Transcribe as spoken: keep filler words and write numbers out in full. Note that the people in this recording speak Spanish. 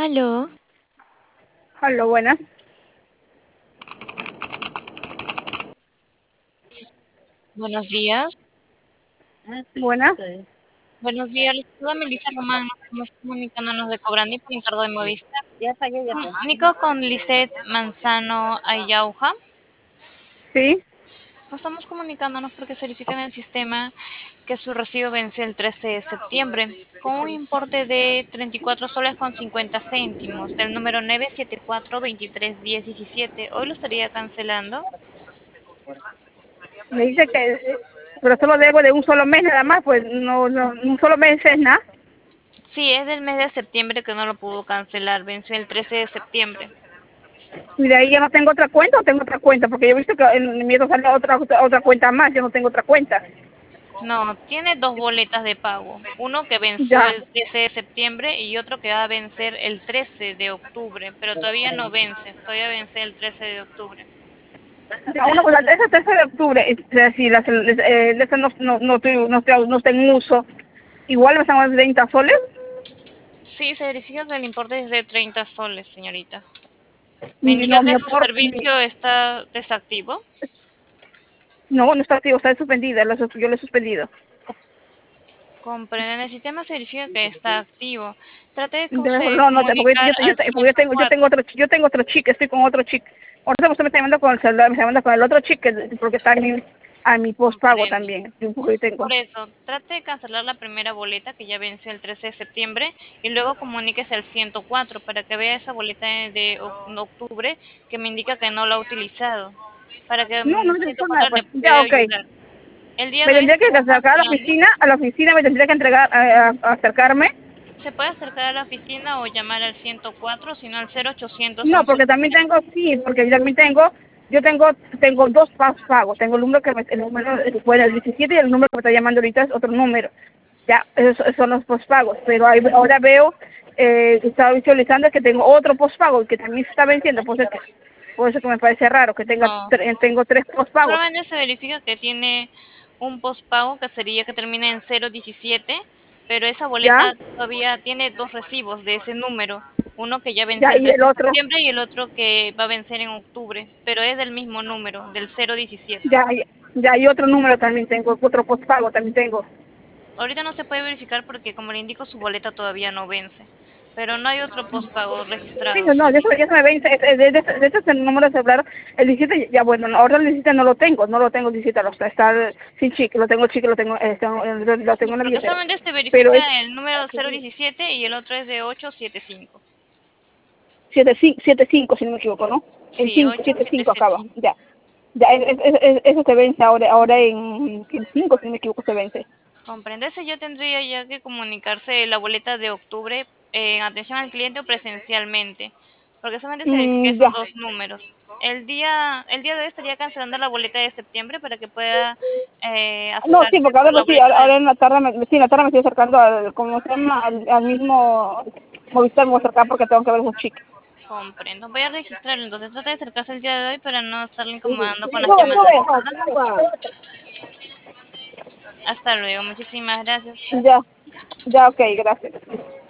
Aló, Hola, buenas. buenos días. Buenas. Buenos días, les saluda Melissa Román. Estamos comunicándonos de Cobrandi por encargo de Movistar. Ya pagué, ya pagué. Comunico con Lisette Manzano Ayauja. Sí. Nos estamos comunicándonos porque se verifica en el sistema que su recibo vence el trece de septiembre con un importe de treinta y cuatro soles con cincuenta céntimos del número nueve siete cuatro dos tres uno cero uno siete. Hoy lo estaría cancelando. Me dice que, eh, pero solo debo de un solo mes nada más, pues no, no, un solo mes es nada. Sí, es del mes de septiembre que no lo pudo cancelar. Venció el trece de septiembre. Y de ahí ya no tengo otra cuenta o tengo otra cuenta, porque yo he visto que en mi otro sale otra, otra otra cuenta más, yo no tengo otra cuenta. No, tiene dos boletas de pago. Uno que venció Ya. el trece de septiembre y otro que va a vencer el trece de octubre, pero todavía no vence, todavía vence el trece de octubre. Ya, una cosa, ese trece de octubre, es decir, las, eh, ese no, no, no, estoy, no, estoy, no está en uso, igual me están dando treinta soles. Sí, se verifica que el importe es de treinta soles, señorita. Me Mi, indica no, mi que su apor, mi, servicio está desactivo. no, no está activo, está suspendida, la sus- yo lo he suspendido. Comprende, en el sistema se verifica que está activo. Trate de que De- usted No, no, te- porque comunicar yo, yo, al te- porque yo tengo, yo tengo ciento cuatro. otro, chi- yo tengo otro chico, estoy con otro chico. Ahorita usted me está llamando con el celular, me está llamando con el otro chico, que- porque está a mi, a mi postpago Comprendo. también, porque yo tengo. Por eso, trate de cancelar la primera boleta que ya venció el trece de septiembre y luego comuníquese al ciento cuatro para que vea esa boleta de de oc- octubre que me indica que no la ha utilizado, para que No, no el me ciento dijo nada, cuatro pues, le ya, pueda ok. ayudar. El día Me de hoy tendría que estaría acercar a la cancelando. oficina, a la oficina me tendría que entregar, a, a- a acercarme. Se puede acercar a la oficina o llamar al ciento cuatro, sino al cero ochocientos No, once porque también ochocientos. tengo, sí, porque yo también tengo, yo tengo, tengo dos pa- pagos. Tengo el número que me, el número, bueno, el diecisiete y el número que me está llamando ahorita es otro número. Ya, esos esos son los postpagos. Pero ahí, ahora veo, eh, estaba visualizando que tengo otro postpago que también se está venciendo. Por eso que, por eso que me parece raro que tenga, No, tre- tengo tres postpagos. solamente se verifica que tiene un postpago que sería que termina en cero diecisiete, pero esa Ya, boleta todavía tiene dos recibos de ese número, uno que ya venció ya, el y el trece de otro, septiembre y el otro que va a vencer en octubre, pero es del mismo número, del cero diecisiete. ya, ya, ya, y otro número también tengo, otro postpago también tengo. Ahorita no se puede verificar porque, como le indico, su boleta todavía no vence, pero no hay otro postpago Sí, registrado. no, no, ya se, ya se me vence, eh, eh, de, de, de ese es el número de celular, el diecisiete, ya bueno, no, ahora el diecisiete no lo tengo, no lo tengo el diecisiete, lo, está, está sin chic, lo tengo chic, lo tengo, eh, tengo- eh, lo Sí, tengo en la porque billetera, solamente se pero es verifica el número cero diecisiete y el otro es de ochocientos setenta y cinco. siete siete cinco si no me equivoco, ¿no? En Sí, cinco siete cinco acaba, ochocientos setenta y cinco. ya, ya, es, es, es- eso se vence ahora, ahora en, en cinco si no me equivoco se vence. Comprende, ese yo tendría ya que comunicarse la boleta de octubre en atención al cliente o presencialmente, porque solamente se verifica Mm, esos ya, dos números. El día, el día de hoy estaría cancelando la boleta de septiembre para que pueda eh, no, sí, acercarse porque ahora por la pues sí, boleta ahora, de ahora en la octubre. tarde, me, sí, en la tarde me estoy acercando al, como se llama, al, al mismo Movistar, me voy a acercar porque tengo que ver esos chicos. Comprendo. Voy a registrarlo, entonces trata de acercarse el día de hoy para no estarle incomodando con las Sube, llamadas. sube. Hasta luego, muchísimas gracias. Ya, ya, ok, gracias.